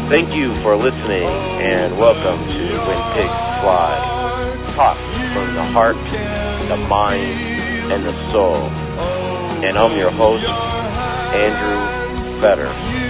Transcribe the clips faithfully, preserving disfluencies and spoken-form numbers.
Thank you for listening, and welcome to When Pigs Fly. Talk from the heart, the mind, and the soul. And I'm your host, Andrew Fetter.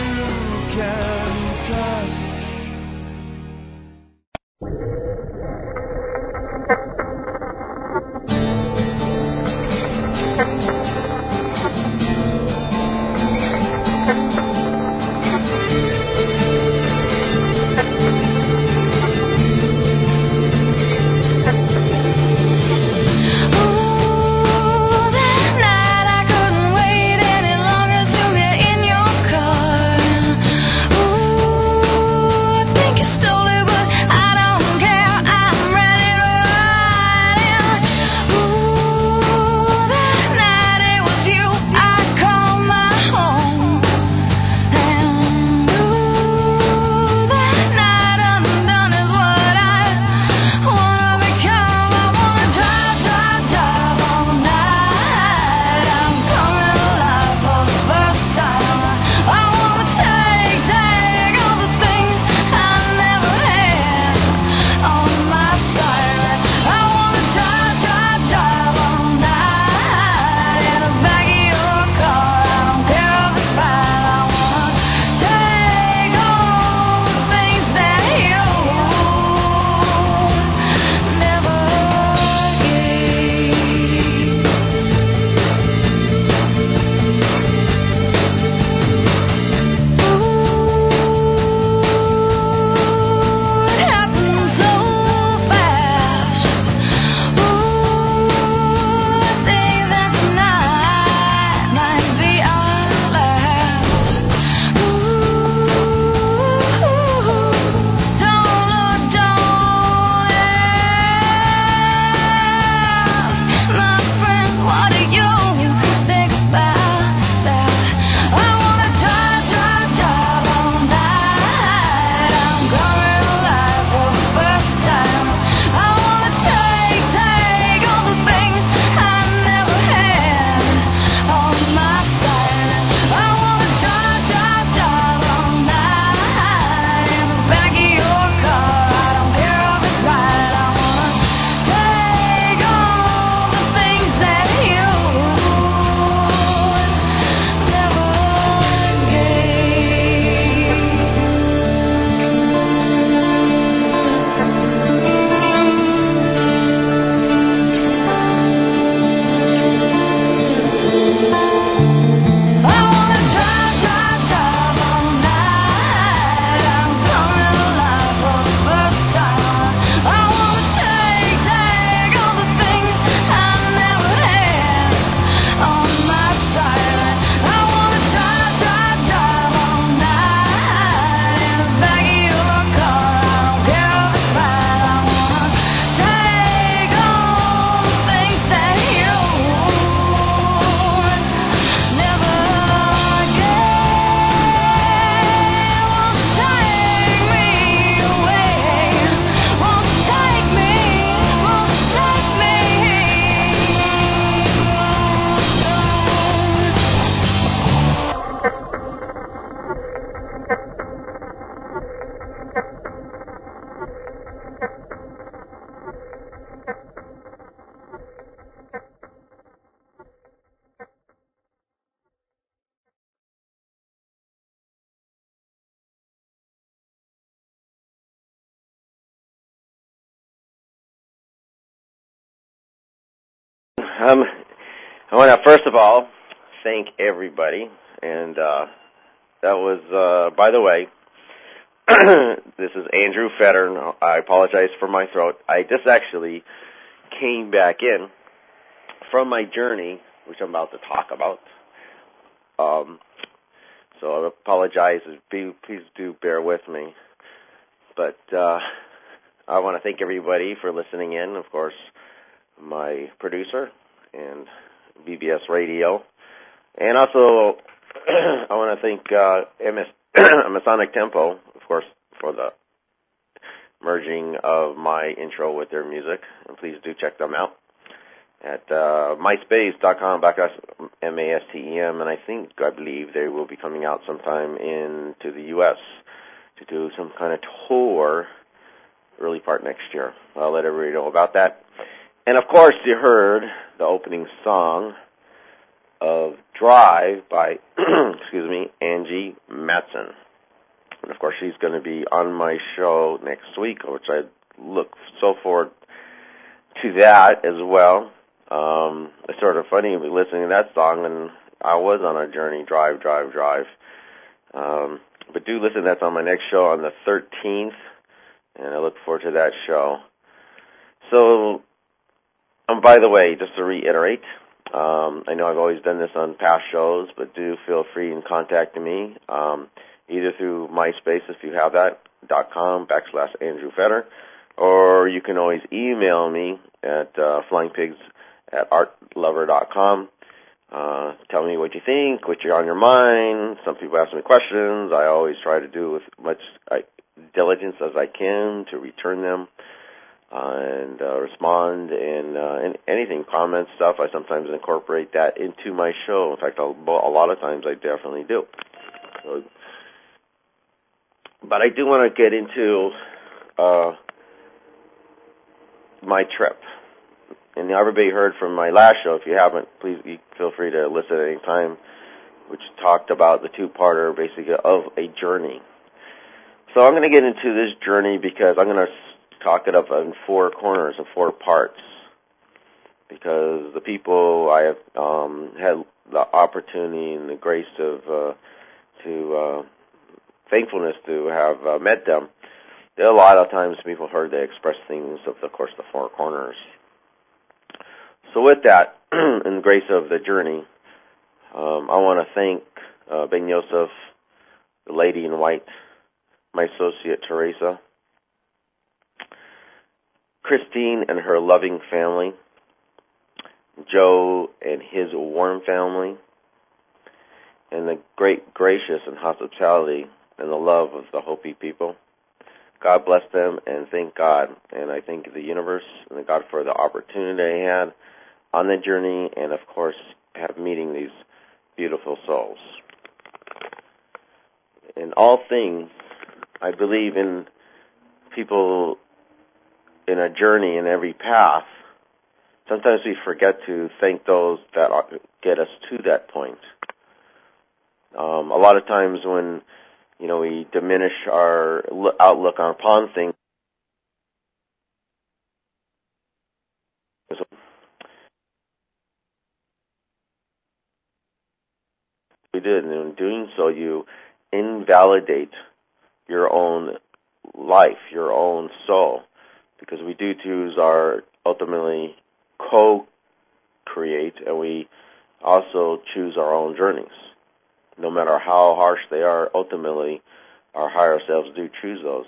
Um, I want to first of all thank everybody, and uh, that was, uh, by the way, this is Andrew Fetter. I apologize for my throat. I just actually came back in from my journey, which I'm about to talk about. Um, so I apologize. Please do bear with me. But uh, I want to thank everybody for listening in. Of course, my producer and B B S Radio. And also, I want to thank uh, M S Masonic Tempo, of course, for the merging of my intro with their music. And please do check them out at uh, myspace.com backslash M A S T E M. And I think, I believe, they will be coming out sometime into the U S to do some kind of tour early part next year. I'll let everybody know about that. And, of course, you heard the opening song of Drive by, excuse me, Angie Matson. And, of course, she's going to be on my show next week, which I look so forward to that as well. Um, it's sort of funny listening to that song, and I was on a journey, Drive, Drive, Drive. Um, but do listen, that's on my next show on the thirteenth, and I look forward to that show. So, um, by the way, just to reiterate, um, I know I've always done this on past shows, but do feel free in contacting me, um, either through MySpace, if you have that, dot com, backslash Andrew Fetter, or you can always email me at uh, flyingpigs at artlover dot com. Uh, tell me what you think, what's on your mind. Some people ask me questions. I always try to do with much uh, diligence as I can to return them. Uh, and uh, respond and, uh, and anything, comments, stuff. I sometimes incorporate that into my show. In fact, I'll, a lot of times I definitely do. So, but I do want to get into uh, my trip. And everybody heard from my last show. If you haven't, please feel free to listen at any time, which talked about the two-parter, basically, of a journey. So I'm going to get into this journey because I'm going to talk it up in four corners and four parts, because the people I have um, had the opportunity and the grace of uh, to uh, thankfulness to have uh, met them. There are a lot of times people heard they express things of, of course, the four corners. So with that, in the grace of the journey, um, I want to thank uh, Ben Yosef, the lady in white, my associate Teresa, Christine and her loving family, Joe and his warm family, and the great gracious and hospitality and the love of the Hopi people. God bless them, and thank God, and I thank the universe and God for the opportunity I had on the journey, and of course, have meeting these beautiful souls. In all things, I believe in people in a journey in every path. Sometimes we forget to thank those that get us to that point. Um, a lot of times when, you know, we diminish our outlook upon things, we did, and in doing so, you invalidate your own life, your own soul, because we do choose our ultimately co-create, and we also choose our own journeys. No matter how harsh they are, ultimately, our higher selves do choose those.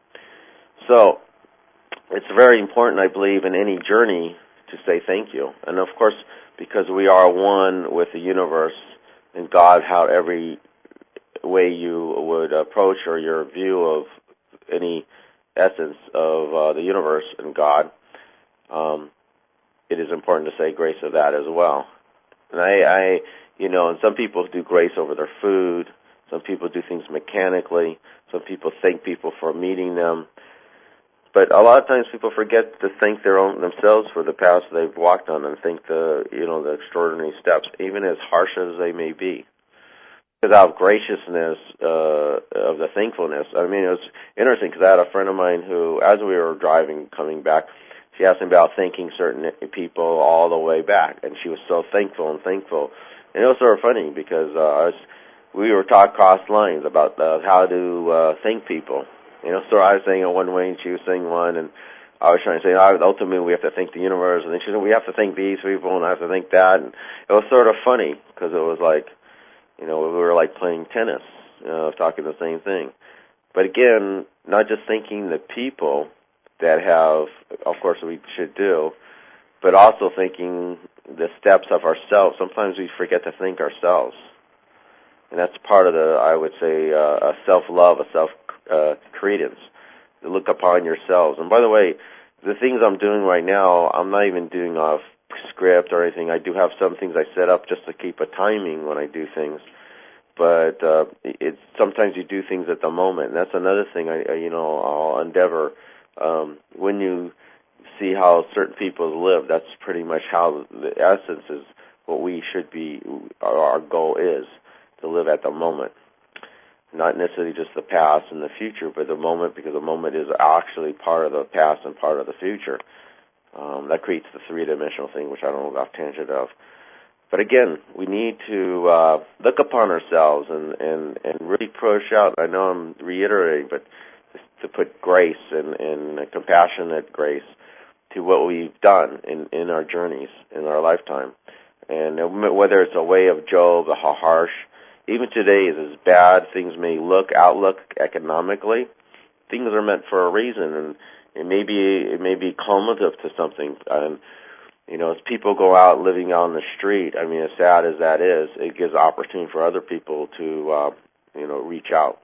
So, it's very important, I believe, in any journey to say thank you. And of course, because we are one with the universe and God, how every way you would approach or your view of any essence of uh, the universe and God, um, it is important to say grace of that as well. And I, I, you know, and some people do grace over their food. Some people do things mechanically. Some people thank people for meeting them. But a lot of times people forget to thank their own themselves for the paths they've walked on and thank the, you know, the extraordinary steps, even as harsh as they may be. Without graciousness uh, of the thankfulness. I mean, it was interesting because I had a friend of mine who, as we were driving, coming back, she asked me about thanking certain people all the way back, and she was so thankful and thankful. And it was sort of funny because uh, I was, we were taught cross lines about uh, how to uh, thank people. You know, so I was saying it one way, and she was saying one, and I was trying to say, oh, ultimately we have to thank the universe, and then she said, we have to thank these people, and I have to thank that. And it was sort of funny because it was like, you know, we were like playing tennis, you know, talking the same thing. But again, not just thanking the people that have, of course we should do, but also thanking the steps of ourselves. Sometimes we forget to thank ourselves. And that's part of the, I would say, uh, a self-love, a self-credence, to look upon yourselves. And by the way, the things I'm doing right now, I'm not even doing off script or anything. I do have some things I set up just to keep a timing when I do things. but uh, it's sometimes you do things at the moment. And that's another thing I, I you know, I'll endeavor. Um, when you see how certain people live, that's pretty much how the essence is what we should be, our, our goal is to live at the moment. Not necessarily just the past and the future, but the moment, because the moment is actually part of the past and part of the future. Um, that creates the three-dimensional thing, which I don't know about tangent of. But again, we need to uh, look upon ourselves and, and, and really push out. I know I'm reiterating, but to put grace and, and compassionate grace to what we've done in, in our journeys, in our lifetime. And whether it's a way of Job, how harsh, even today is as bad things may look, outlook economically, things are meant for a reason, and it may be, it may be cumulative to something. And, you know, as people go out living on the street, I mean, as sad as that is, it gives opportunity for other people to, uh, you know, reach out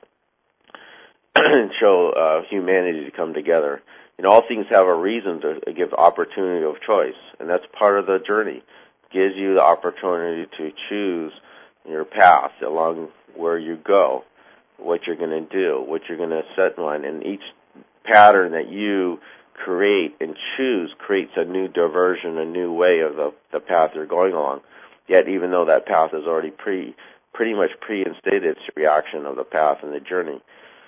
and show uh, humanity to come together. You know, all things have a reason to give opportunity of choice, and that's part of the journey. It gives you the opportunity to choose your path along where you go, what you're going to do, what you're going to set in line, and each pattern that you create and choose creates a new diversion, a new way of the, the path you're going along. Yet, even though that path is already pre, pretty much pre-instated, its reaction of the path and the journey.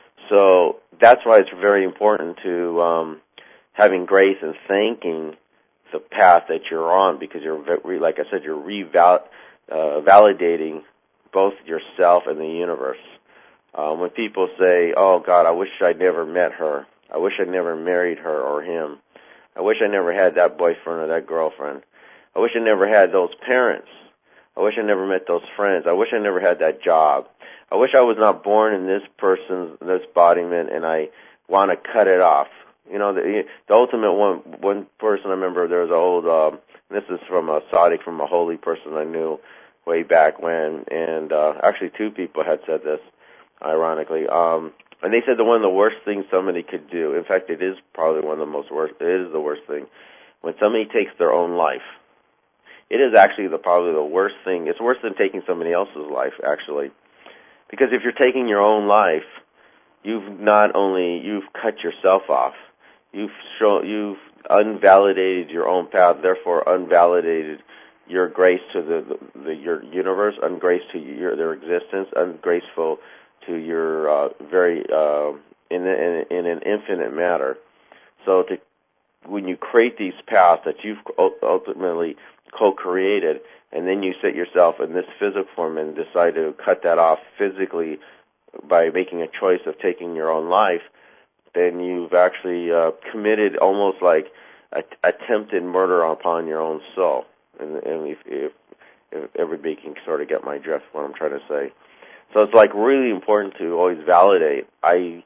So that's why it's very important to um, having grace and thanking the path that you're on, because you're, like I said, you're reval- uh, validating both yourself and the universe. Um, when people say, "Oh God, I wish I never met her. I wish I never married her or him. I wish I never had that boyfriend or that girlfriend. I wish I never had those parents. I wish I never met those friends. I wish I never had that job. I wish I was not born in this person's, this embodiment, and I want to cut it off." You know, the, the ultimate one, one person I remember, there was an old, um, this is from a Sadiq, from a holy person I knew way back when, and uh, actually two people had said this, ironically. Um, and they said that one of the worst things somebody could do, in fact, it is probably one of the most worst, it is the worst thing, when somebody takes their own life. It is actually the probably the worst thing. It's worse than taking somebody else's life, actually. Because if you're taking your own life, you've not only, you've cut yourself off, you've shown, you've unvalidated your own path, therefore unvalidated your grace to the, the, the your universe, ungrace to your their existence, ungraceful to your uh, very uh, in, in in an infinite matter. So to when you create these paths that you've ultimately co-created, and then you set yourself in this physical form and decide to cut that off physically by making a choice of taking your own life, then you've actually uh, committed almost like a, attempted murder upon your own soul. And, and if, if, if everybody can sort of get my drift, what I'm trying to say. So it's like really important to always validate I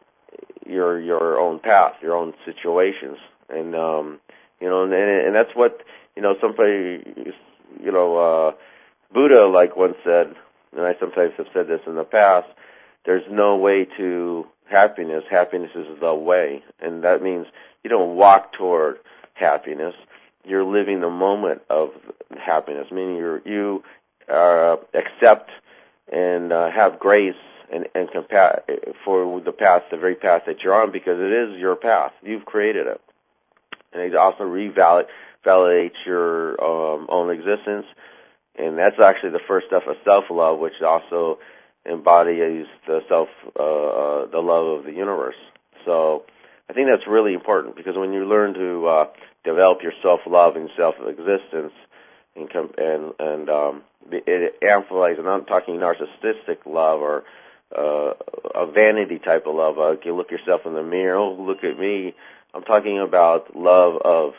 your your own path, your own situations, and um, you know, and, and that's what you know. Somebody, you know, uh, Buddha, like once said, and I sometimes have said this in the past. There's no way to happiness. Happiness is the way, and that means you don't walk toward happiness. You're living the moment of happiness, meaning you you uh, accept and uh, have grace and, and compa- for the path, the very path that you're on, because it is your path. You've created it. And it also revalid validates your um, own existence, and that's actually the first step of self-love, which also embodies the self, uh, uh, the love of the universe. So I think that's really important, because when you learn to uh, develop your self-love and self-existence, and and, and um, it amplifies. And I'm talking narcissistic love or uh, a vanity type of love. Uh, you look yourself in the mirror. Oh, look at me. I'm talking about love of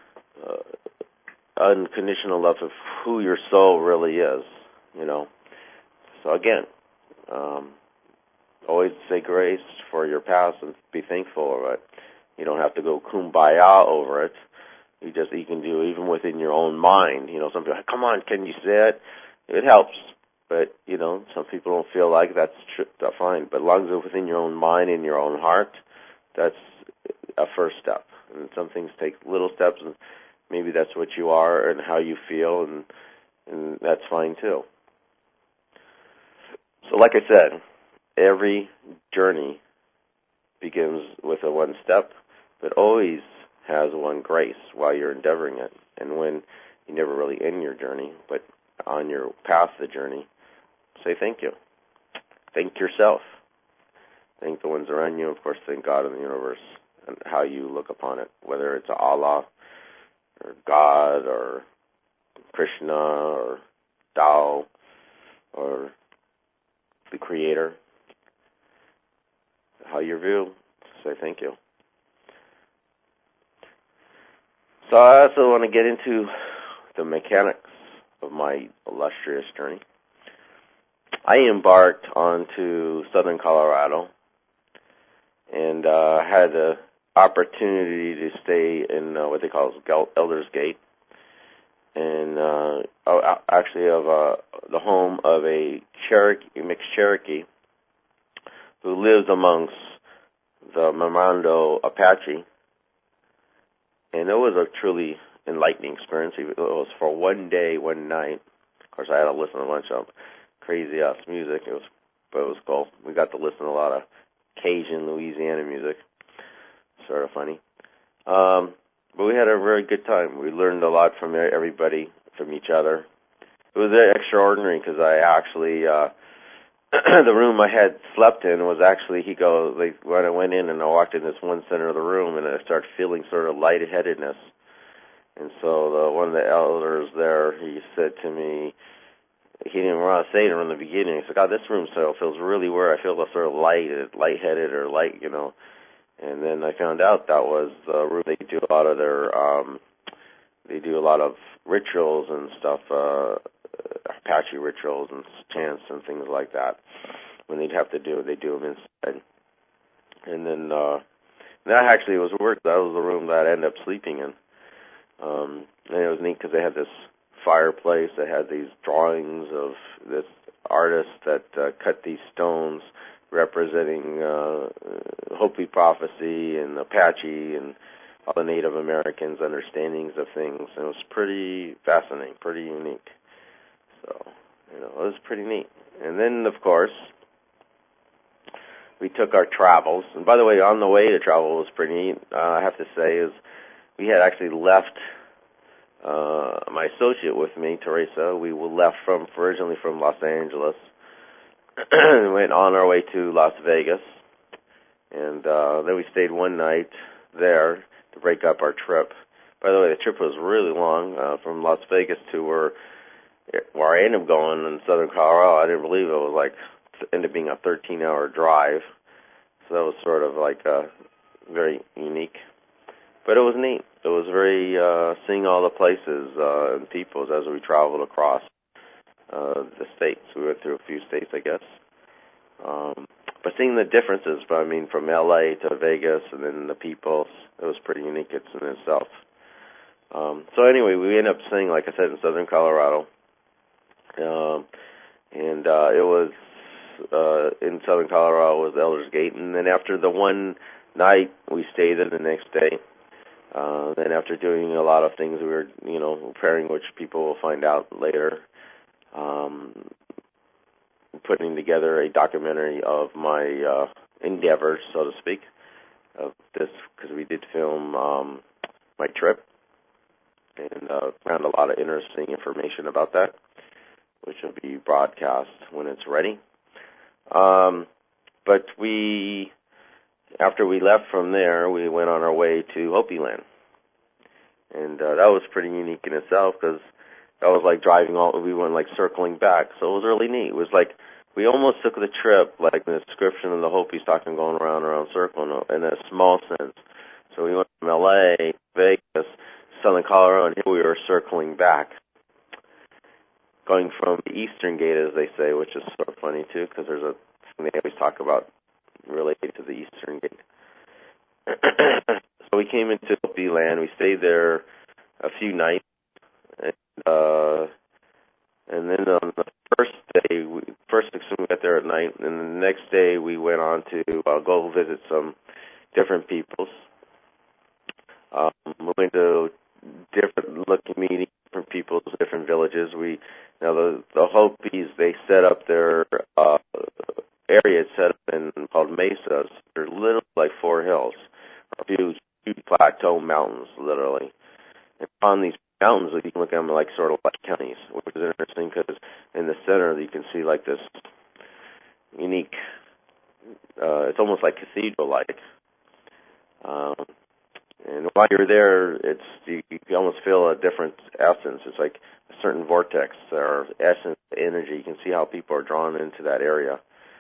uh, unconditional love of who your soul really is. You know. So again, um, always say grace for your past and be thankful of it. You don't have to go kumbaya over it. You just you can do even within your own mind. You know, some people, come on, can you say it? It helps, but you know, some people don't feel like that's tr- that's fine. But as long as it's within your own mind and your own heart, that's a first step. And some things take little steps, and maybe that's what you are and how you feel, and and that's fine too. So like I said, every journey begins with a one step, but always has one grace while you're endeavoring it. And when you're never really in your journey, but on your path the journey, say thank you. Thank yourself. Thank the ones around you. Of course, thank God and the universe and how you look upon it, whether it's Allah or God or Krishna or Tao or the Creator. How you view, say thank you. So I also want to get into the mechanics of my illustrious journey. I embarked onto southern Colorado and uh, had the opportunity to stay in uh, what they call Elders Gate, and uh, actually of uh, the home of a Cherokee, mixed Cherokee who lives amongst the Memorando Apache. And it was a truly enlightening experience. It was for one day, one night. Of course, I had to listen to a bunch of crazy-ass music. It was, but it was cool. We got to listen to a lot of Cajun, Louisiana music. Sort of funny. Um, but we had a very good time. We learned a lot from everybody, from each other. It was extraordinary because I actually, uh, the room I had slept in was actually, he goes, like, when I went in and I walked in this one center of the room and I started feeling sort of lightheadedness. And so the, one of the elders there, he said to me, he didn't want to say it in the beginning. He said, God, this room so feels really weird. I feel sort of light, lightheaded or light, you know. And then I found out that was the room they do a lot of their, um, they do a lot of rituals and stuff, uh, Apache rituals and chants and things like that. When they'd have to do it, they do them inside. And then uh, that actually was work. That was the room that I ended up sleeping in. Um, and it was neat because they had this fireplace. They had these drawings of this artist that uh, cut these stones representing uh, Hopi prophecy and Apache and all the Native Americans' understandings of things. And it was pretty fascinating, pretty unique. So, you know, it was pretty neat. And then, of course, we took our travels. And by the way, on the way to travel was pretty neat, uh, I have to say, is we had actually left uh, my associate with me, Teresa. We left from originally from Los Angeles and went on our way to Las Vegas. And uh, then we stayed one night there to break up our trip. By the way, the trip was really long, uh, from Las Vegas to where where I ended up going in southern Colorado. I didn't believe it was like, it ended up being a thirteen-hour drive. So that was sort of like uh, very unique. But it was neat. It was very, uh, seeing all the places uh, and peoples as we traveled across uh, the states. We went through a few states, I guess. Um, but seeing the differences, I mean, from L A to Vegas and then the peoples, it was pretty unique in itself. Um, so anyway, we ended up staying, like I said, in southern Colorado. Um, and uh, it was uh, in southern Colorado was Elders Gate, and then after the one night we stayed there the next day. Uh, then after doing a lot of things, we were, you know, preparing, which people will find out later. Um, putting together a documentary of my uh, endeavors, so to speak, of this, because we did film um, my trip, and uh, found a lot of interesting information about that, which will be broadcast when it's ready. Um, but we, after we left from there, we went on our way to Hopi Land. And uh, that was pretty unique in itself because that was like driving all, we went like circling back. So it was really neat. It was like, we almost took the trip, like the description of the Hopis talking, going around and around circling in a small sense. So we went from L A, Vegas, southern Colorado, and here we were circling back. Going from the Eastern Gate, as they say, which is sort of funny, too, because there's a thing they always talk about related to the Eastern Gate. So we came into Hopi Land. We stayed there a few nights. And, uh, and then on the first day, we, first we got there at night, and the next day we went on to uh, go visit some different peoples. Um, we went to different looking meetings, different peoples, different villages. We Now, the, the Hopis, they set up their uh, plateau mountains, literally. And on these mountains, you can look at them like sort of like counties, which is interesting because in the center you can see like this unique, uh, it's almost like cathedral-like. Um, and while you're there, it's you, you almost feel a different essence. It's like a certain vortex or essence, energy. You can see how people are drawn into that area.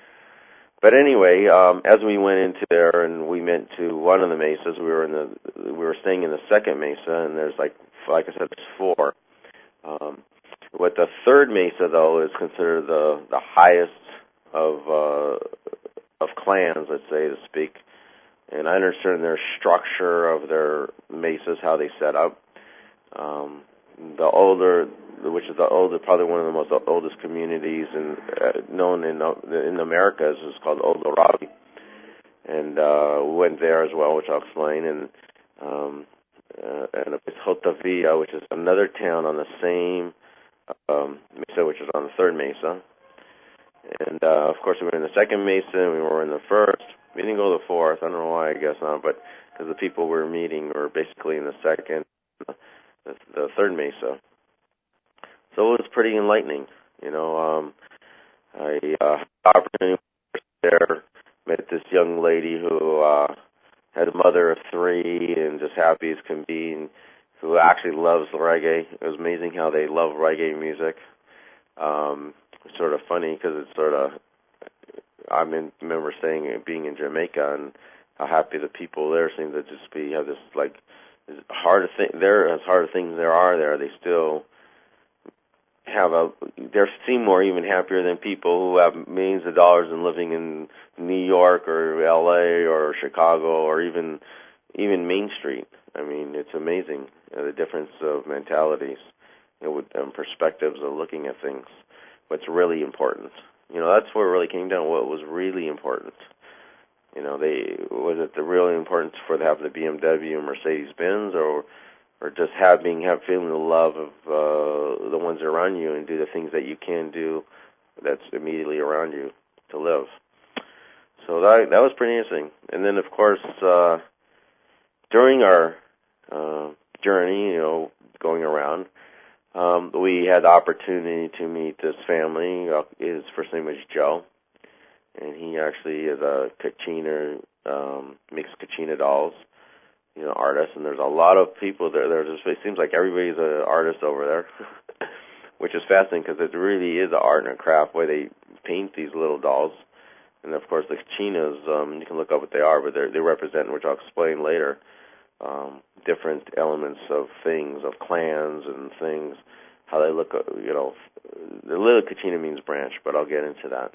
But anyway, um, as we went into there and we went to one of the mesas, we were in the we were staying in the second mesa, and there's like like I said, there's four. Um, what the third mesa though is considered the the highest of uh, of clans, let's say to speak. And I understand their structure of their mesas, how they set up. Um, the older, which is the older, probably one of the most oldest communities in, uh, known in in the Americas, is called Old Orabi. And uh, we went there as well, which I'll explain. And um, uh, and it's Jotavilla, which is another town on the same um, mesa, which is on the third mesa. And uh, of course, we were in the second mesa, and we were in the first. We didn't go to the fourth. I don't know why. I guess not, but because the people we were meeting were basically in the second, the, the third mesa. So it was pretty enlightening. You know, um, I uh, had the opportunity there, met this young lady who uh, had a mother of three and just happy as can be, and who actually loves reggae. It was amazing how they love reggae music. Um, it's sort of funny because it's sort of, I remember staying being in Jamaica and how happy the people there seem to just be, have this like, hard thing, there as hard things there are there, they still have a, they seem more even happier than people who have millions of dollars and living in New York or L A or Chicago or even, even Main Street. I mean, it's amazing, you know, the difference of mentalities, you know, and perspectives of looking at things. What's really important. You know, that's where it really came down. What was really important. You know, they was it the really important for to have the B M W and Mercedes Benz, or or just having have feeling the love of uh, the ones around you and do the things that you can do that's immediately around you to live. So that that was pretty interesting. And then of course uh, during our uh, journey, you know, going around. Um, we had the opportunity to meet this family. Uh, his first name was Joe, and he actually is a Kachina, um, makes Kachina dolls, you know, artist. And there's a lot of people there. There's just, it seems like everybody's an artist over there, which is fascinating because it really is an art and a craft where they paint these little dolls. And of course, the Kachinas, um, you can look up what they are, but they represent, which I'll explain later. Um, different elements of things, of clans and things, how they look, you know, the little Kachina means branch, but I'll get into that.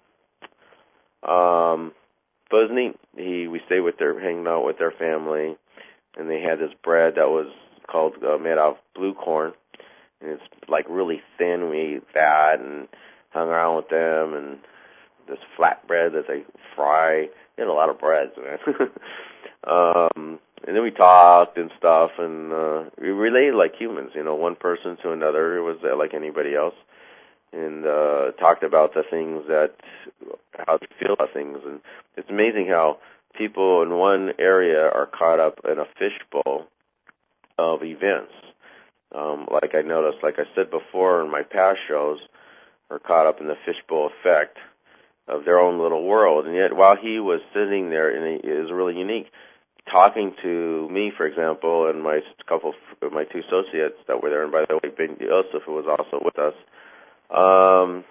Um, but it was neat. He, we stayed with their, hanging out with their family, and they had this bread that was called, uh, made out of blue corn, and it's like really thin. We ate that and hung around with them, and this flat bread that they fry. They had a lot of breads, man. um, And then we talked and stuff, and uh, we related like humans, you know, one person to another. It was uh, like anybody else, and uh, talked about the things that, how they feel about things. And it's amazing how people in one area are caught up in a fishbowl of events. Um, like I noticed, like I said before in my past shows, are caught up in the fishbowl effect of their own little world. And yet, while he was sitting there, and it was really unique, talking to me, for example, and my couple, my two associates that were there, and by the way, Ben Yosef, who was also with us, um,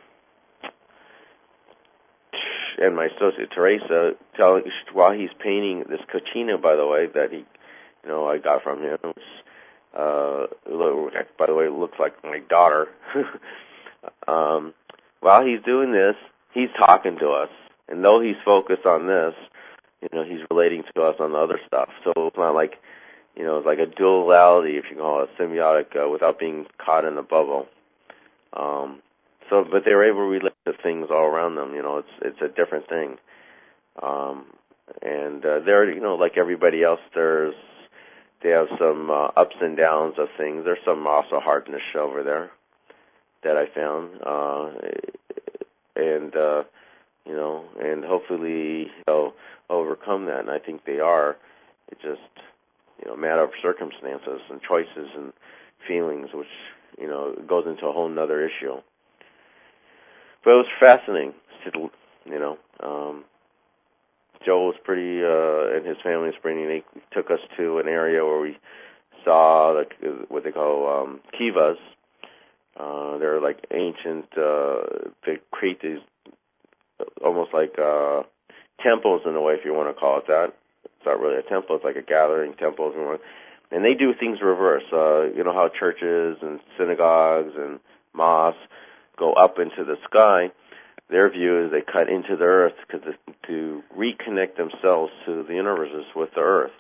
and my associate Teresa, telling while he's painting this Kachina, by the way, that he, you know, I got from him, which, uh, by the way, looks like my daughter. um, while he's doing this, he's talking to us, and though he's focused on this, you know, he's relating to us on the other stuff. So it's not like, you know, it's like a duality, if you call it, symbiotic, uh, without being caught in the bubble. Um, so, but they were able to relate to things all around them. You know, it's it's a different thing. Um, and uh, they're, you know, like everybody else, there's they have some uh, ups and downs of things. There's some also hardness over there that I found, uh, and uh, you know, and hopefully they'll overcome that, and I think they are. It just, you know, matter of circumstances and choices and feelings, which, you know, goes into a whole other issue. But it was fascinating, you know. Um, Joe was pretty, uh, and his family was pretty unique. He took us to an area where we saw like what they call um, kivas. Uh, they're like ancient. Uh, they create these almost like uh, temples in a way, if you want to call it that. It's not really a temple; it's like a gathering temple, if you want. And they do things reverse. Uh, you know how churches and synagogues and mosques go up into the sky. Their view is they cut into the earth cause to reconnect themselves to the universe with the earth.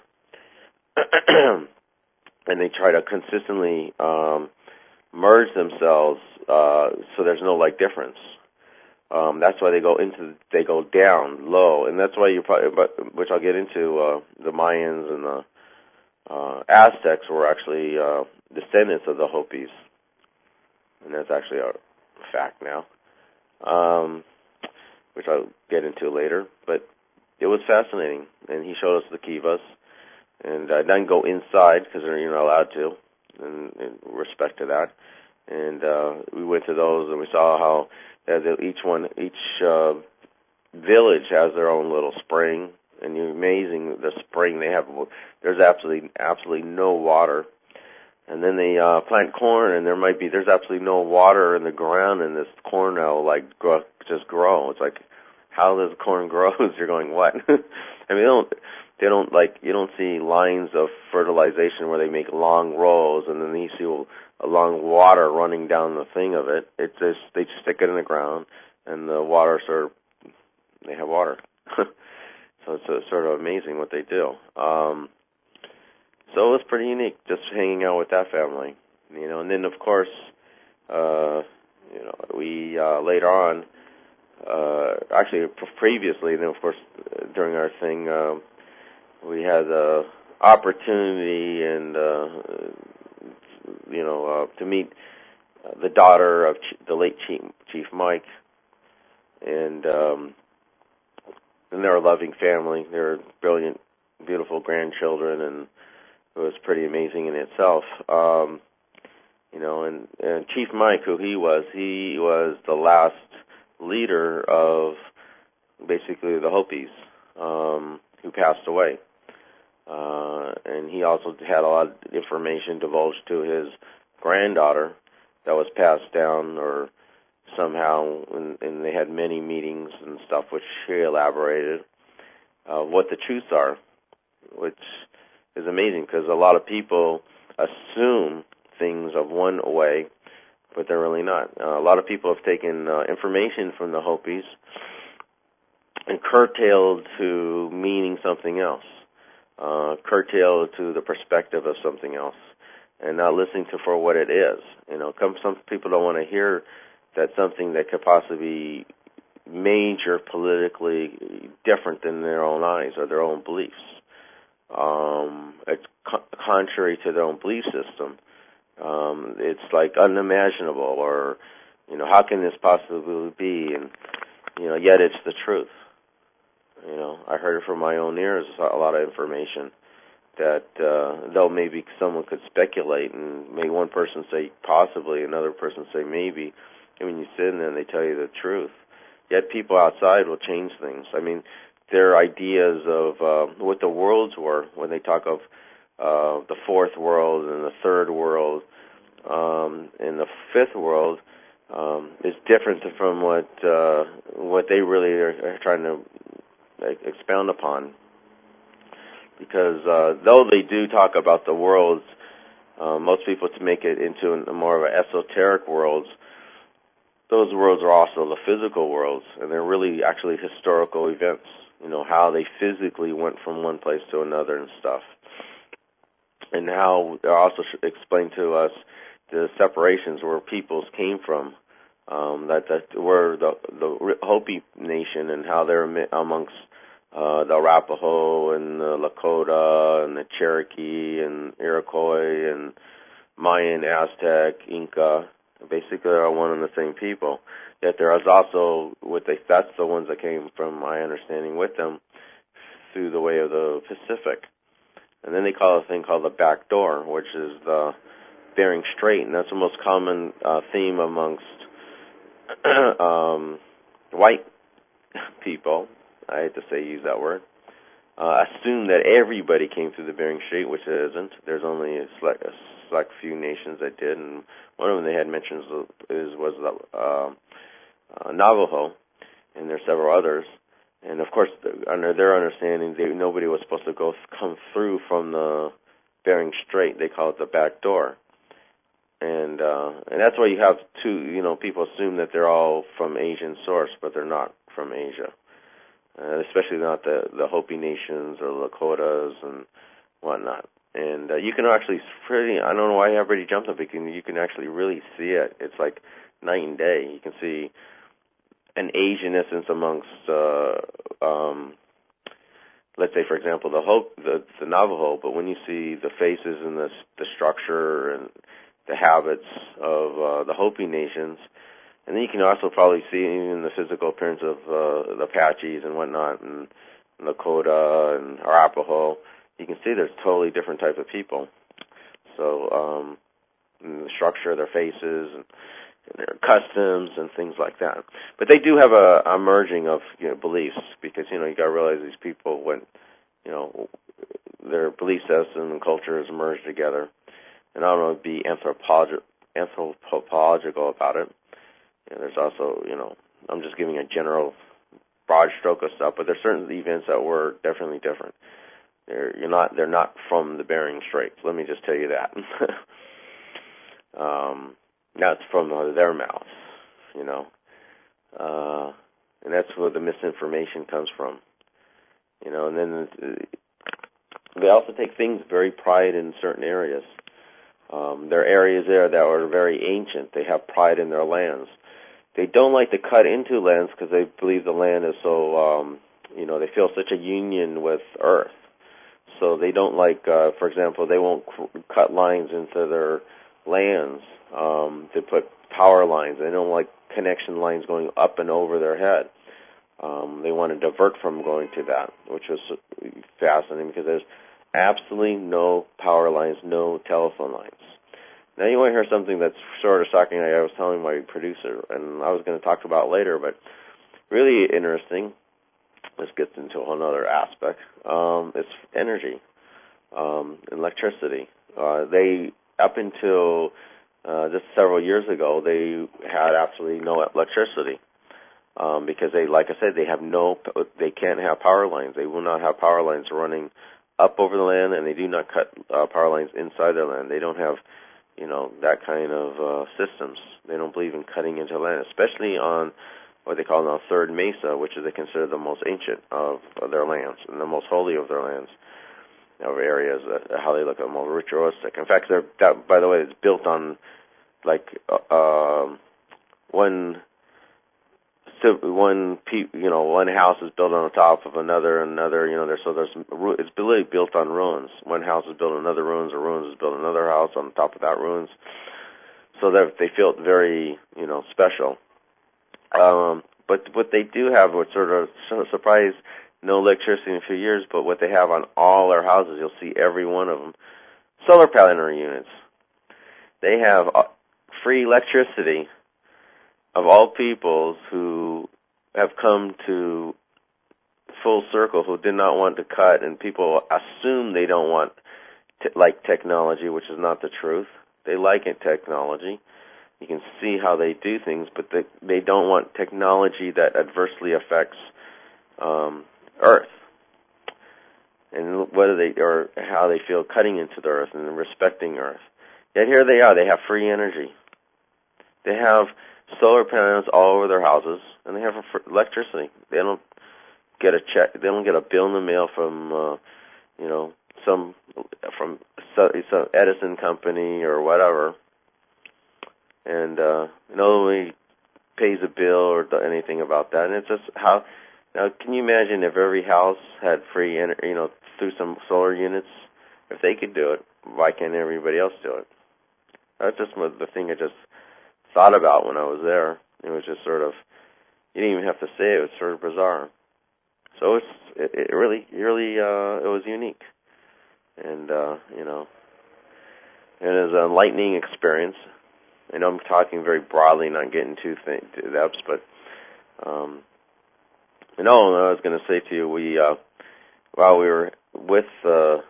And they try to consistently um, merge themselves uh, so there's no like difference. Um, that's why they go into they go down low, and that's why you probably, but which I'll get into. Uh, the Mayans and the uh, Aztecs were actually uh, descendants of the Hopis, and that's actually a fact now. Um, which I'll get into later, but it was fascinating, and he showed us the kivas, and I didn't go inside because you're not allowed to, and, and respect to that, and uh, we went to those, and we saw how uh, each one, each uh, village has their own little spring, and you're amazing the spring they have. There's absolutely, absolutely no water. And then they uh, plant corn, and there might be there's absolutely no water in the ground, and this corn will like grow, just grow. It's like, how does corn grow? You're going, what? I mean, they don't they don't like you don't see lines of fertilization where they make long rows, and then you see a long water running down the thing of it. It just they just stick it in the ground, and the water sort of they have water. So it's uh, sort of amazing what they do. Um, So it was pretty unique, just hanging out with that family, you know. And then, of course, uh, you know, we uh, later on, uh, actually previously, and then of course during our thing, uh, we had the opportunity and uh, you know uh, to meet the daughter of Ch- the late Chief, Chief Mike, and um, and they're a loving family. They're brilliant, beautiful grandchildren, and it was pretty amazing in itself. Um, you know, and, and Chief Mike, who he was, he was the last leader of basically the Hopis, um, who passed away. Uh, and he also had a lot of information divulged to his granddaughter that was passed down or somehow, and, and they had many meetings and stuff, which she elaborated, uh, what the truths are, which is amazing because a lot of people assume things of one way, but they're really not. Uh, a lot of people have taken uh, information from the Hopis and curtailed to meaning something else, uh, curtailed to the perspective of something else, and not listening to for what it is. You know, some, some people don't want to hear that something that could possibly be major politically different than their own eyes or their own beliefs. Um, it's co- contrary to their own belief system. Um, it's like unimaginable, or, you know, how can this possibly be? And, you know, yet it's the truth. You know, I heard it from my own ears, a lot of information that, uh, though maybe someone could speculate, and maybe one person say possibly, another person say maybe, and when you sit in there and they tell you the truth, yet people outside will change things. I mean, their ideas of uh, what the worlds were when they talk of uh, the fourth world and the third world um, and the fifth world um, is different from what uh, what they really are, are trying to like, expound upon. Because uh, though they do talk about the worlds, uh, most people to make it into a more of an esoteric worlds. Those worlds are also the physical worlds, and they're really actually historical events. You know, how they physically went from one place to another and stuff. And how they also explain to us the separations where peoples came from, um, that, that were the, the Hopi nation and how they're amongst uh, the Arapaho and the Lakota and the Cherokee and Iroquois and Mayan, Aztec, Inca. Basically, they're one and the same people. Yet there is also what they, that's the ones that came from my understanding with them through the way of the Pacific. And then they call a thing called the back door, which is the Bering Strait, and that's the most common uh, theme amongst um, white people. I hate to say use that word. Uh, assume that everybody came through the Bering Strait, which it isn't. There's only a select, a select few nations that did, and one of them they had mentions is was the uh, uh, Navajo, and there's several others. And of course, the, under their understanding, they, nobody was supposed to go come through from the Bering Strait. They call it the back door, and uh, and that's why you have two. You know, people assume that they're all from Asian source, but they're not from Asia. Uh, especially not the, the Hopi nations or Lakotas and whatnot. And uh, you can actually pretty, I don't know why everybody jumped up, you can, you can actually really see it. It's like night and day. You can see an Asian essence amongst, uh, um, let's say, for example, the, Ho- the, the Navajo, but when you see the faces and the, the structure and the habits of uh, the Hopi nations, and then you can also probably see even the physical appearance of uh, the Apaches and whatnot, and Lakota and Arapaho. You can see there's totally different type of people. So um, and the structure of their faces and, and their customs and things like that. But they do have a, a merging of you know, beliefs because you know you got to realize these people when you know their belief system and culture is merged together. And I don't want to be anthropologi- anthropological about it. And there's also, you know, I'm just giving a general broad stroke of stuff, but there's certain events that were definitely different. They're you're not they're not from the Bering Straits. Let me just tell you that. um, that's from their mouth, you know, uh, and that's where the misinformation comes from, you know. And then they also take things very pride in certain areas. Um, there are areas there that are very ancient. They have pride in their lands. They don't like to cut into lands because they believe the land is so, um, you know, they feel such a union with Earth. So they don't like, uh, for example, they won't c- cut lines into their lands um, to put power lines. They don't like connection lines going up and over their head. Um, they want to divert from going to that, which was fascinating because there's absolutely no power lines, no telephone lines. Now you want to hear something that's sort of shocking. I was telling my producer, and I was going to talk about later, but really interesting. This gets into a whole other aspect. Um, it's energy, um, electricity. Uh, they up until uh, just several years ago, they had absolutely no electricity um, because they, like I said, they have no, they can't have power lines. They will not have power lines running up over the land, and they do not cut uh, power lines inside their land. They don't have you know, that kind of uh, systems. They don't believe in cutting into land, especially on what they call now Third Mesa, which is they consider the most ancient of, of their lands and the most holy of their lands, of areas, that, how they look at them, more ritualistic. In fact, they're, that, by the way, it's built on, like, uh, um, one, one, you know, one house is built on the top of another, another, you know, there, so there's, it's really built on ruins. One house is built on another ruins, a ruins is built on another house on top of that ruins. So that they feel very, you know, special. Um, but what they do have, what sort of, sort of surprised, no electricity in a few years, but what they have on all their houses, you'll see every one of them, solar panel units. They have free electricity of all peoples who have come to full circle, who did not want to cut, and people assume they don't want t- like technology, which is not the truth. They like it, technology. You can see how they do things, but they, they don't want technology that adversely affects um, Earth. And what do they, or how they feel cutting into the Earth and respecting Earth. Yet here they are. They have free energy. They have solar panels all over their houses, and they have electricity. They don't get a check. They don't get a bill in the mail from, uh, you know, some from some Edison company or whatever. And uh, nobody pays a bill or anything about that. And it's just how. Now, can you imagine if every house had free, energy, you know, through some solar units? If they could do it, why can't everybody else do it? That's just the thing I just thought about when I was there. It was just sort of, you didn't even have to say it. It was sort of bizarre. So it's it, it really, really, uh, it was unique. and uh, you know, and it was an enlightening experience. I know I'm talking very broadly, not getting too th- to depths, but um, you know, I was going to say to you, we uh, while we were with uh,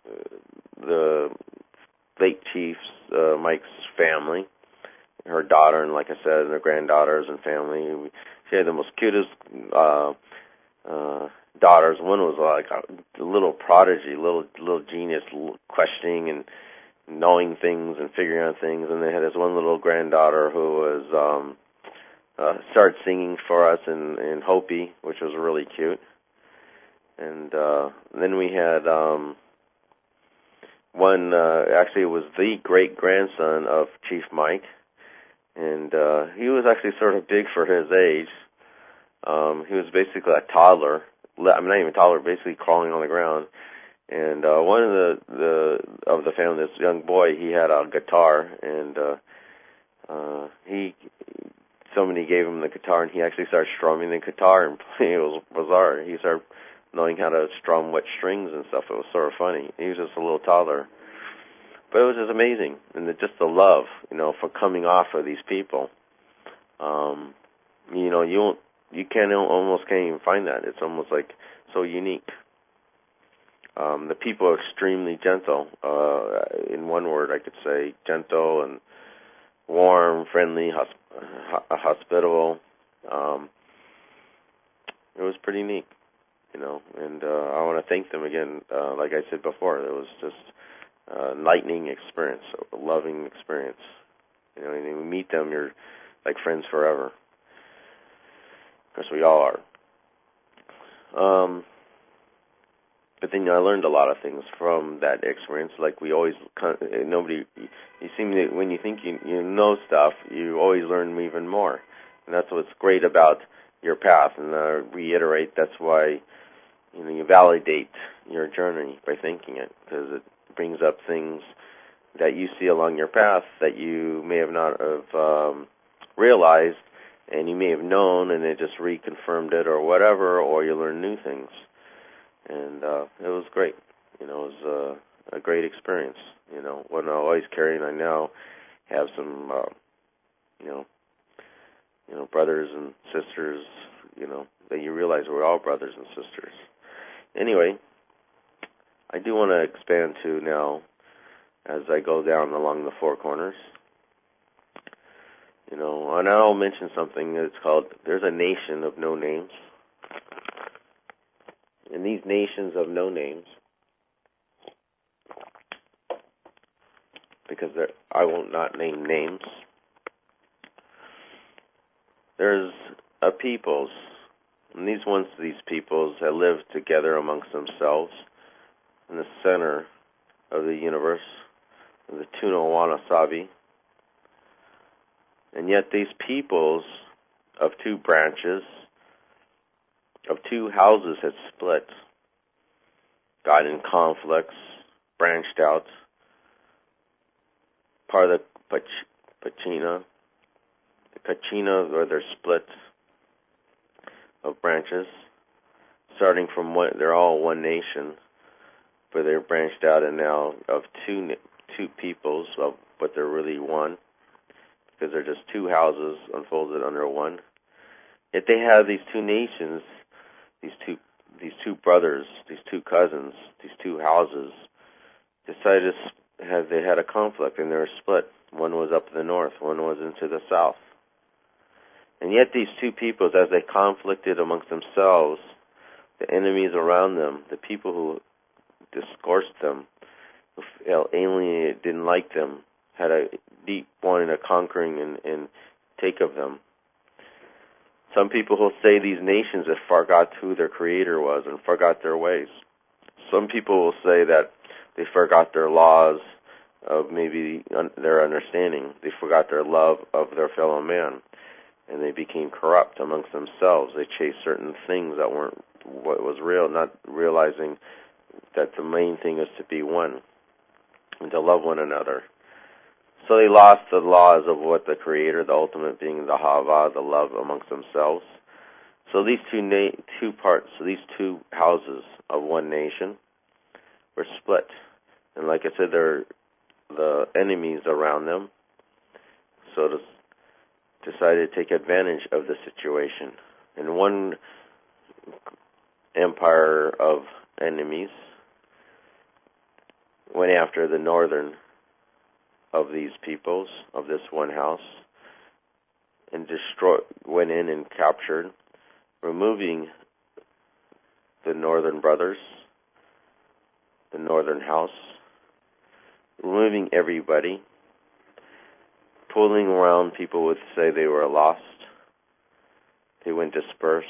the late chief's uh, Mike's family, her daughter, and like I said, and her granddaughters and family. We, she had the most cutest uh, uh, daughters. One was like a, a little prodigy, little little genius, questioning and knowing things and figuring out things. And they had this one little granddaughter who was um, uh, started singing for us in, in Hopi, which was really cute. And uh, then we had um, one. Uh, actually, it was the great grandson of Chief Mike. And uh, he was actually sort of big for his age. Um, he was basically a toddler. I mean, not even a toddler, basically crawling on the ground. And uh, one of the, the of the family, this young boy, he had a guitar, and uh, uh, he somebody gave him the guitar, and he actually started strumming the guitar and playing. It was bizarre. He started knowing how to strum wet strings and stuff. It was sort of funny. He was just a little toddler. But it was just amazing, and the, just the love, you know, for coming off of these people. Um, you know, you won't, you can't almost can't even find that. It's almost like so unique. Um, the people are extremely gentle. Uh, in one word, I could say gentle and warm, friendly, hosp- hospitable. Um, it was pretty neat, you know. And uh, I want to thank them again. Uh, like I said before, it was just. Uh, enlightening experience, a loving experience. You know, and when you meet them, you're like friends forever. Of course, we all are. Um, but then you know, I learned a lot of things from that experience. Like we always, nobody, you seem to, when you think you, you know stuff, you always learn even more. And that's what's great about your path. And I reiterate, that's why you know you validate your journey by thinking it, because it brings up things that you see along your path that you may have not have um, realized, and you may have known, and it just reconfirmed it or whatever, or you learn new things. And uh, it was great. You know, it was uh, a great experience. You know, what I always carry, and I now have some, uh, you know, you know, brothers and sisters. You know, that you realize we're all brothers and sisters. Anyway. I do want to expand to now as I go down along the four corners. You know, and I'll mention something that's called, there's a nation of no names. And these nations of no names, because I will not name names, there's a peoples, and these ones, these peoples that live together amongst themselves, in the center of the universe, of the Tuna-Wanasabi. And yet these peoples of two branches, of two houses had split, got in conflicts, branched out. Part of the Pach- Pachina, the Kachina, or their split of branches, starting from one, they're all one nation, but they're branched out and now of two two peoples, of, but they're really one, because they're just two houses unfolded under one. Yet they have these two nations, these two these two brothers, these two cousins, these two houses, decided to have they had a conflict and they were split. One was up in the north, one was into the south. And yet these two peoples, as they conflicted amongst themselves, the enemies around them, the people who discoursed them, who alienated, didn't like them, had a deep wanting of conquering and, and take of them. Some people will say these nations have forgot who their creator was and forgot their ways. Some people will say that they forgot their laws of maybe their understanding. They forgot their love of their fellow man, and they became corrupt amongst themselves. They chased certain things that weren't what was real, not realizing that the main thing is to be one and to love one another. So they lost the laws of what the Creator, the ultimate being the Hava, the love amongst themselves. So these two na- two parts, so these two houses of one nation were split. And like I said, they're the enemies around them. So they decided to take advantage of the situation. And one empire of enemies went after the northern of these peoples, of this one house, and destroyed, went in and captured, removing the northern brothers, the northern house, removing everybody, pulling around people would say they were lost. They went dispersed.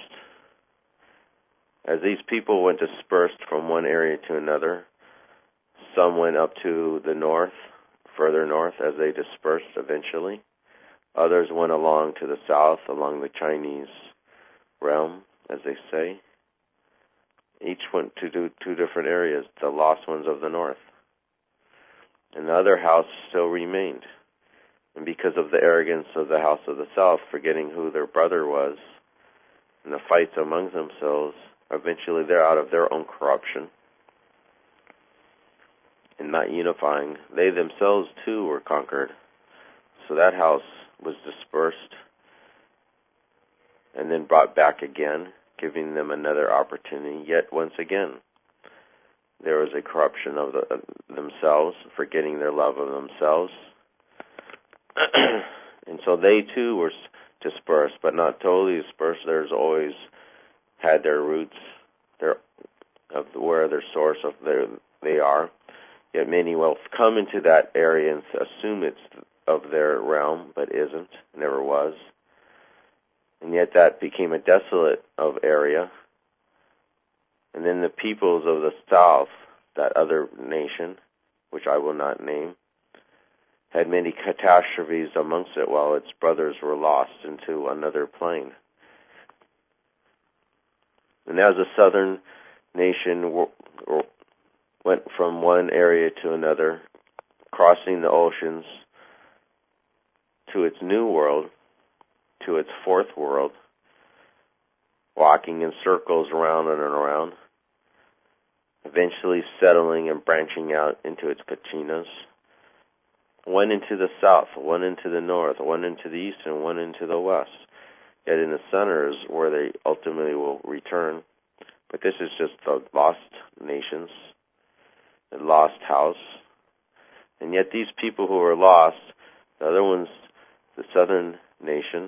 As these people went dispersed from one area to another, some went up to the north, further north, as they dispersed eventually. Others went along to the south, along the Chinese realm, as they say. Each went to do two different areas, the lost ones of the north. And the other house still remained. And because of the arrogance of the house of the south, forgetting who their brother was, and the fights among themselves, eventually they're out of their own corruption and not unifying. They themselves too were conquered. So that house was dispersed and then brought back again, giving them another opportunity. Yet once again, there was a corruption of, the, of themselves, forgetting their love of themselves. And so they too were dispersed, but not totally dispersed. There's always had their roots, their of where their source of their they are. Yet many will come into that area and assume it's of their realm, but isn't, never was. And yet that became a desolate of area. And then the peoples of the south, that other nation, which I will not name, had many catastrophes amongst it while its brothers were lost into another plane. And as the southern nation w- w- went from one area to another, crossing the oceans to its new world, to its fourth world, walking in circles around and around, eventually settling and branching out into its kachinas, one into the south, one into the north, one into the east, and one into the west. Yet in the center is where they ultimately will return. But this is just the lost nations, the lost house. And yet these people who are lost, the other ones, the southern nation,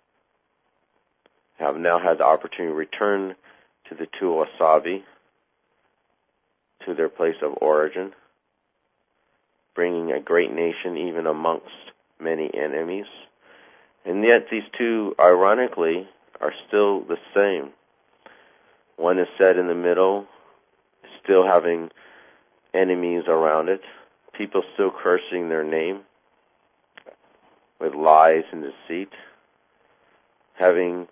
have now had the opportunity to return to the Tuosavi, to their place of origin, bringing a great nation even amongst many enemies. And yet these two, ironically, are still the same. One is set in the middle, still having enemies around it, people still cursing their name with lies and deceit, having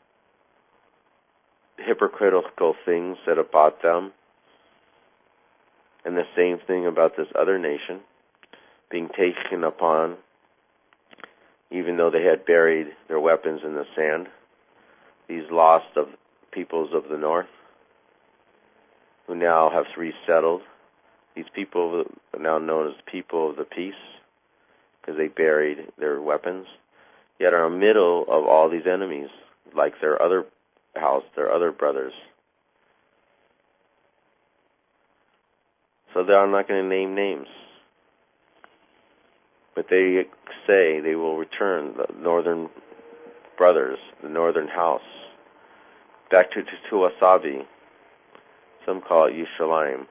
hypocritical things said about them, and the same thing about this other nation, being taken upon, even though they had buried their weapons in the sand, these lost of peoples of the north, who now have resettled. These people are now known as people of the peace, because they buried their weapons, yet are in the middle of all these enemies, like their other house, their other brothers. So they are not going to name names. But they say they will return, the northern brothers, the northern house, back to Tuosavi. Some call it Yerushalayim.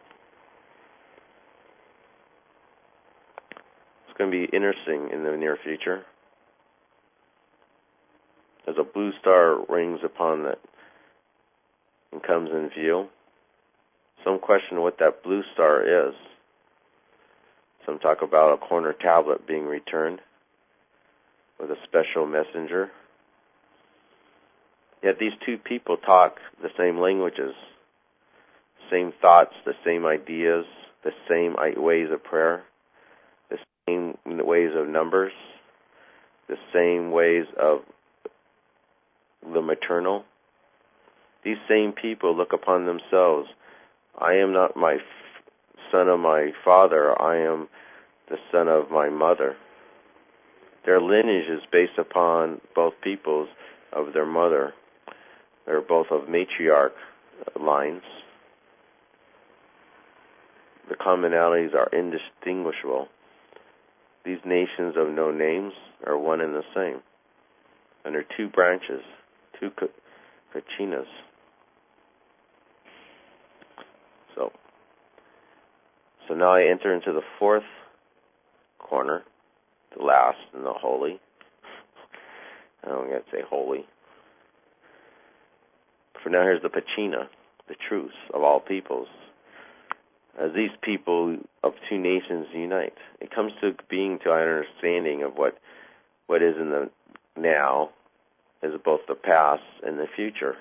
It's going to be interesting in the near future. As a blue star rings upon it and comes in view, some question what that blue star is. Some talk about a corner tablet being returned with a special messenger. Yet these two people talk the same languages, same thoughts, the same ideas, the same ways of prayer, the same ways of numbers, the same ways of the maternal. These same people look upon themselves. I am not my son of my father, I am the son of my mother. Their lineage is based upon both peoples of their mother. They're both of matriarch lines. The commonalities are indistinguishable. These nations of no names are one and the same. And they're two branches, two kachinas. So, so now I enter into the fourth corner, the last and the holy. I don't get to say holy. For now, here's the pachina, the truth of all peoples. As these people of two nations unite, it comes to being to our understanding of what what is in the now, is both the past and the future.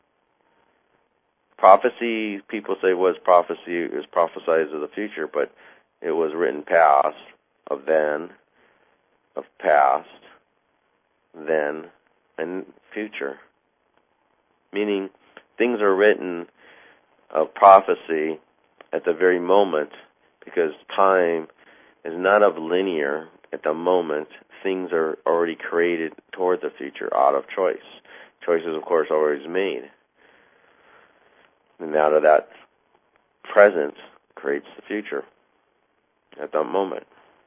Prophecy, people say, was prophecy, is prophesied of the future, but it was written past, of then, of past, then, and future. Meaning, things are written of prophecy at the very moment, because time is not of linear at the moment. Things are already created toward the future out of choice. Choice is, of course, always made. And out of that present creates the future at that moment.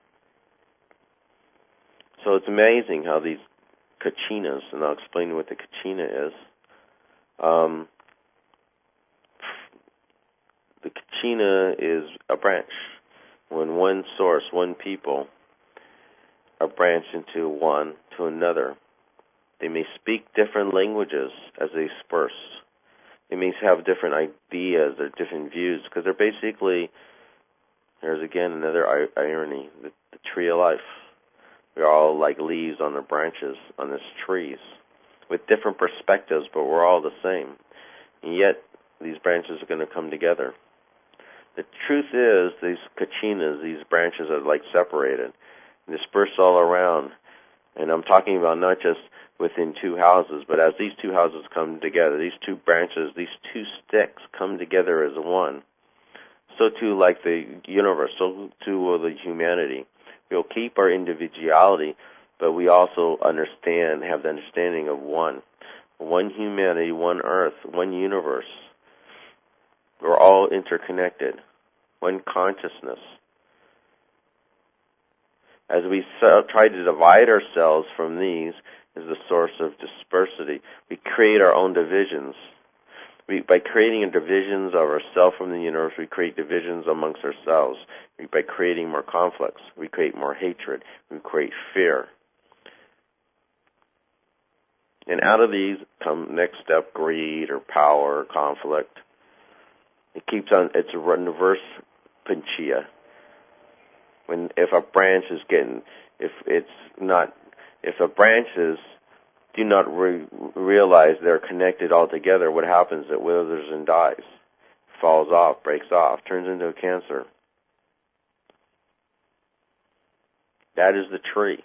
So it's amazing how these kachinas, and I'll explain what the kachina is. Um, the kachina is a branch. When one source, one people, are branched into one to another, they may speak different languages as they disperse. They may have different ideas or different views, because they're basically, there's again another irony, the, the tree of life. We're all like leaves on the branches on these trees, with different perspectives, but we're all the same. And yet, these branches are going to come together. The truth is, these kachinas, these branches are like separated, dispersed all around. And I'm talking about not just within two houses, but as these two houses come together, these two branches, these two sticks come together as one. So too, like the universe, so too will the humanity. We'll keep our individuality, but we also understand, have the understanding of one. One humanity, one earth, one universe. We're all interconnected. One consciousness. As we try to divide ourselves from these, is the source of dispersity. We create our own divisions. We, by creating divisions of ourselves from the universe, we create divisions amongst ourselves. We, by creating more conflicts, we create more hatred. We create fear. And out of these come next step, greed or power or conflict. It keeps on, it's a reverse panchia. When, if a branch is getting, if it's not, if the branches do not re- realize they're connected all together, what happens? It withers and dies, falls off, breaks off, turns into a cancer. That is the tree.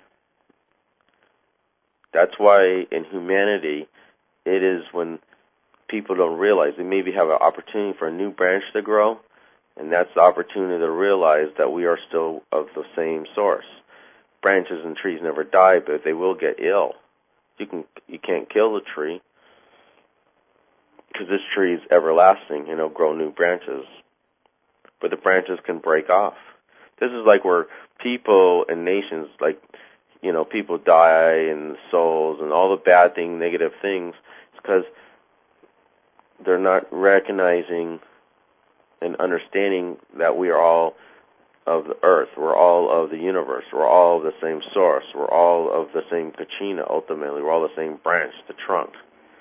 That's why in humanity, it is when people don't realize, they maybe have an opportunity for a new branch to grow, and that's the opportunity to realize that we are still of the same source. Branches and trees never die, but they will get ill. You can you can't kill the tree, because this tree is everlasting and it'll grow new branches. But the branches can break off. This is like where people and nations, like, you know, people die and souls and all the bad things, negative things. It's because they're not recognizing and understanding that we are all of the earth. We're all of the universe. We're all of the same source. We're all of the same kachina, ultimately. We're all the same branch, the trunk.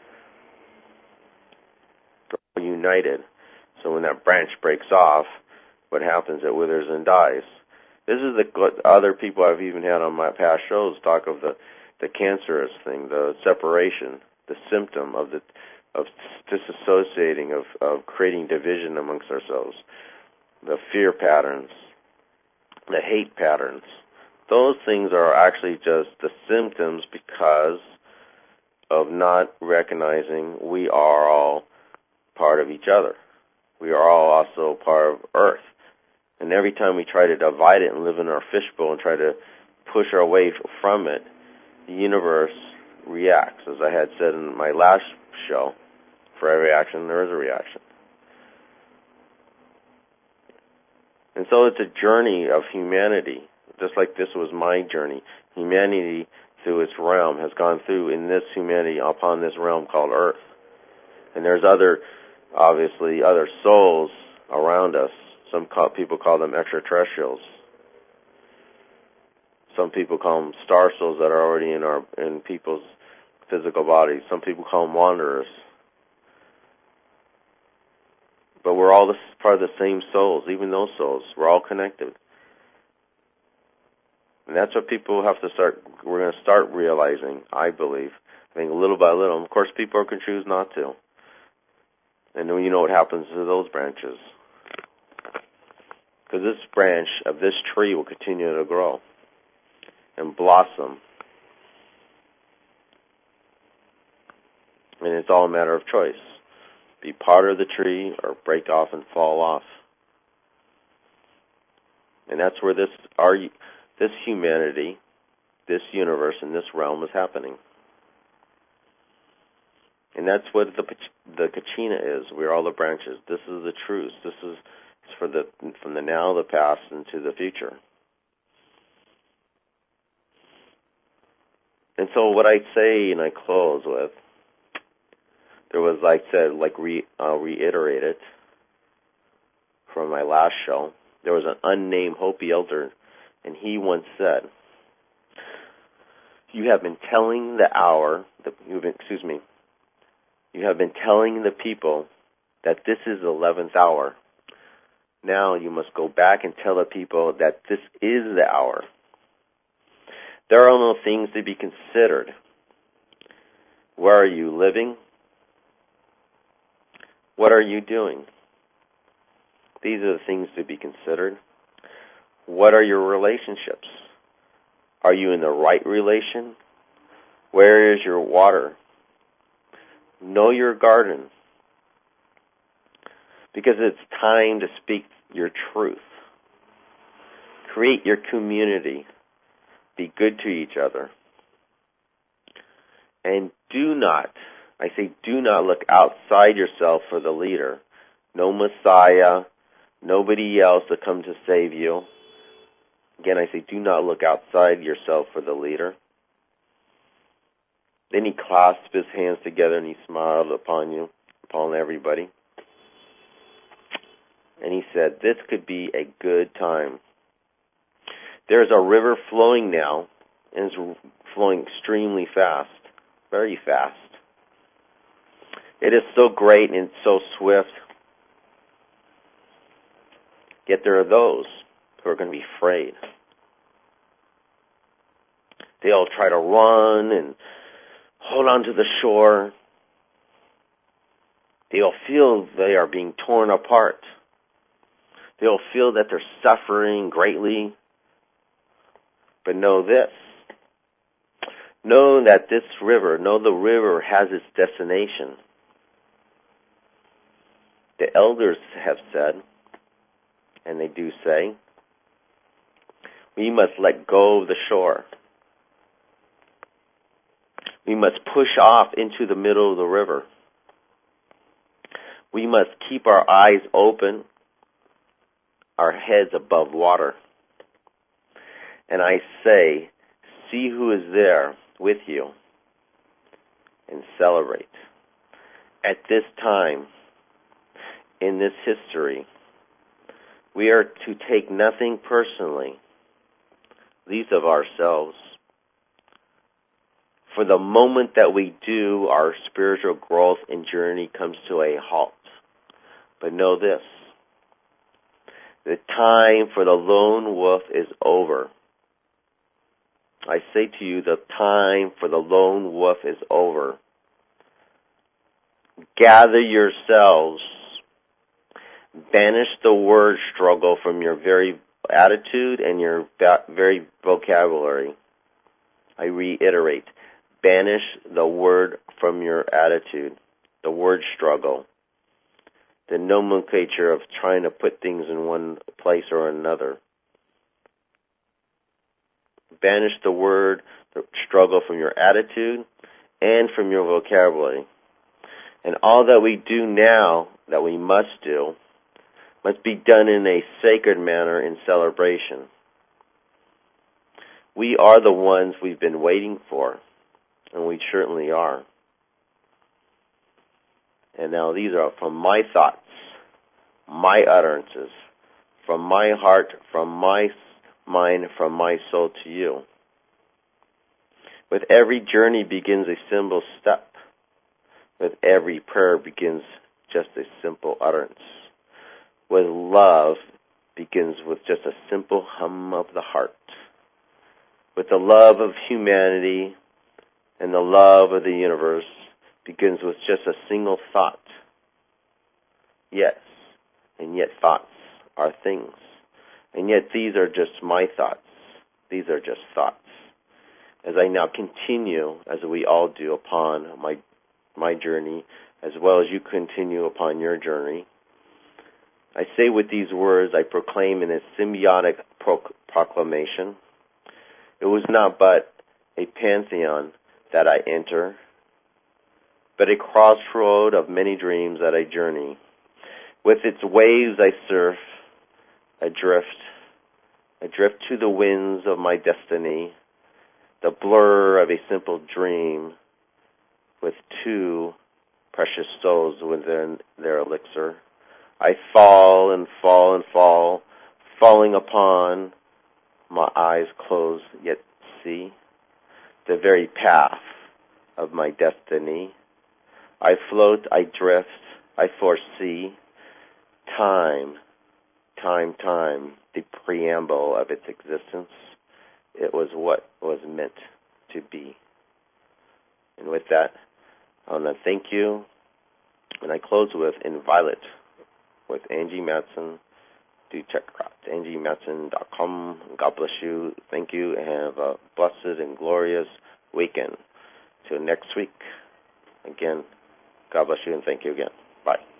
We're all united. So when that branch breaks off, what happens? It withers and dies. This is the, what other people I've even had on my past shows talk of the, the cancerous thing, the separation, the symptom of the of disassociating, of, of creating division amongst ourselves, the fear patterns, the hate patterns. Those things are actually just the symptoms because of not recognizing we are all part of each other. We are all also part of Earth. And every time we try to divide it and live in our fishbowl and try to push our way from it, the universe reacts. As I had said in my last show, for every action there is a reaction. And so it's a journey of humanity, just like this was my journey. Humanity through its realm has gone through in this humanity upon this realm called Earth. And there's other, obviously, other souls around us. Some call, people call them extraterrestrials. Some people call them star souls that are already in our in people's physical bodies. Some people call them wanderers. But we're all this, part of the same souls, even those souls. We're all connected. And that's what people have to start, we're going to start realizing, I believe. I think little by little. Of course, people can choose not to. And then you know what happens to those branches. Because this branch of this tree will continue to grow and blossom. And it's all a matter of choice. Be part of the tree or break off and fall off. And that's where this our this humanity, this universe, and this realm is happening. And that's what the the Kachina is. We're all the branches. This is the truth. This is for the from the now, the past, into the future. And so what I say, and I close with, there was, like I said, like re, I'll reiterate it from my last show. There was an unnamed Hopi elder, and he once said, "You have been telling the hour, the, you've been, excuse me, you have been telling the people that this is the eleventh hour. Now you must go back and tell the people that this is the hour. There are no things to be considered. Where are you living? What are you doing? These are the things to be considered. What are your relationships? Are you in the right relation? Where is your water? Know your garden, because it's time to speak your truth. Create your community. Be good to each other. And do not, I say do not look outside yourself for the leader. No Messiah, nobody else to come to save you. Again, I say do not look outside yourself for the leader." Then he clasped his hands together and he smiled upon you, upon everybody. And he said, "This could be a good time. There's a river flowing now, and it's flowing extremely fast, very fast. It is so great and so swift. Yet there are those who are going to be afraid. They'll try to run and hold on to the shore. They'll feel they are being torn apart. They'll feel that they're suffering greatly. But know this. Know that this river, know the river has its destination. The elders have said, and they do say, we must let go of the shore. We must push off into the middle of the river. We must keep our eyes open, our heads above water. And I say, see who is there with you and celebrate. At this time, in this history, we are to take nothing personally, least of ourselves. For the moment that we do, our spiritual growth and journey comes to a halt. But know this, the time for the lone wolf is over. I say to you, the time for the lone wolf is over. Gather yourselves. Banish the word struggle from your very attitude and your very vocabulary. I reiterate, banish the word from your attitude, the word struggle. the nomenclature of trying to put things in one place or another. Banish the word, the struggle from your attitude and from your vocabulary. And all that we do now, that we must do, must be done in a sacred manner in celebration. We are the ones we've been waiting for, and we certainly are. And now these are from my thoughts, my utterances, from my heart, from my mind, from my soul to you. With every journey begins a simple step. With every prayer begins just a simple utterance. With love begins with just a simple hum of the heart. With the love of humanity and the love of the universe begins with just a single thought. Yes, and yet thoughts are things. And yet these are just my thoughts. These are just thoughts. As I now continue, as we all do, upon my my journey, as well as you continue upon your journey, I say with these words, I proclaim in a symbiotic pro- proclamation, it was not but a pantheon that I enter, but a crossroad of many dreams that I journey. With its waves I surf, adrift, adrift to the winds of my destiny, the blur of a simple dream, with two precious souls within their elixir. I fall and fall and fall, falling upon my eyes closed, yet see the very path of my destiny. I float, I drift, I foresee time, time, time, the preamble of its existence. It was what was meant to be. And with that, I want to thank you. And I close with In Violet with Angie Matson. Do check her out, angie matson dot com. God bless you. Thank you, and have a blessed and glorious weekend. Till next week, again, God bless you, and thank you again. Bye.